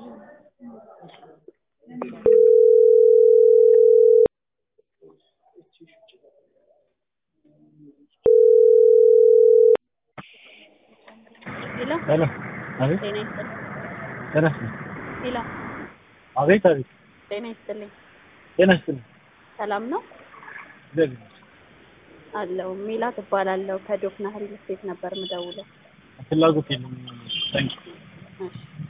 Hello. Hello. Abi? ጤና ይስጥልኝ። ጤና ሄሎ አቤት አቤት። ጤና ይስጥልኝ። ጤና ይስጥልኝ። ሰላም ነው እግዚአብሔር አለው። ሜላት እባላለሁ ከዶክና ሪል ስቴት ነበር የምደውለው። ፍላጎት የለም። ታንኪ እሺ